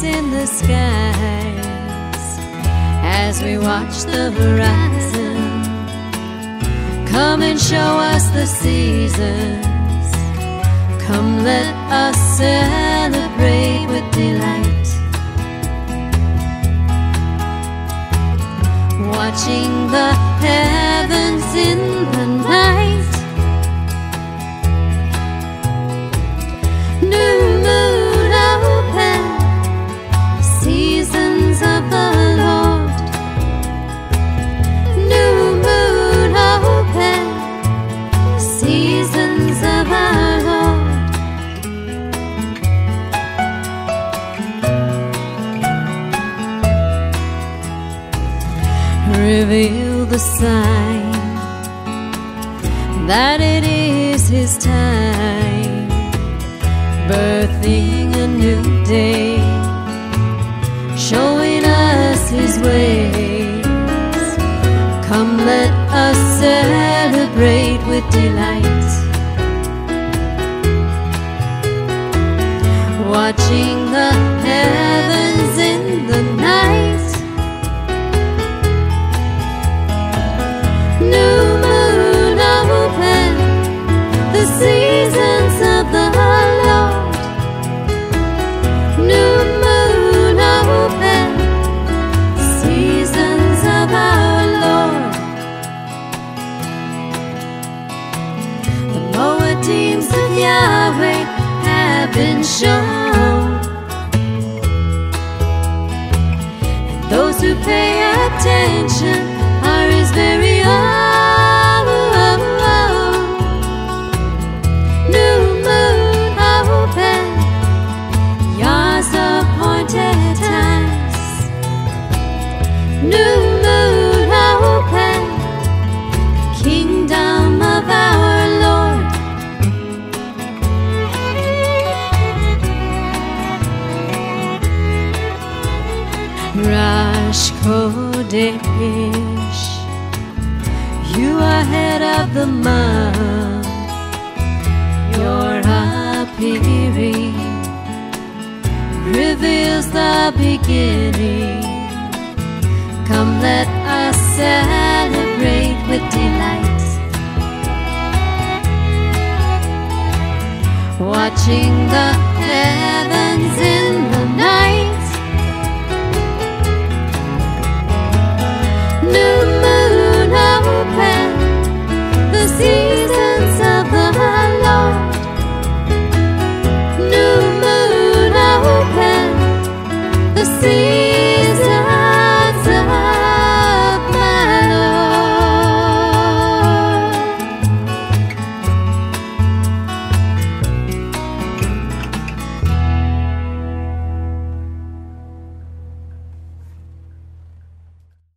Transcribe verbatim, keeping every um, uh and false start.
lights in the skies as we watch the horizon. Come and show us the seasons. Come, let us celebrate with delight, watching the heavens in the night. New moon open, seasons of the Lord. New moon open, seasons of our Lord. Reveal the sign that it is His time, birthing a new day, showing us His ways. Come, let us celebrate with delight, watching the heavens in the night. New moon open, the seasons of the Lord. New moon open, seasons of our Lord. The moedim of Yahweh have been shown, and those who pay attention are His very own. New moon open, Yah's appointed times. New moon open, kingdom of our Lord. Rosh Chodesh, you are head of the month. Your appearing reveals the beginning. Come, let us celebrate with delight, watching the heavens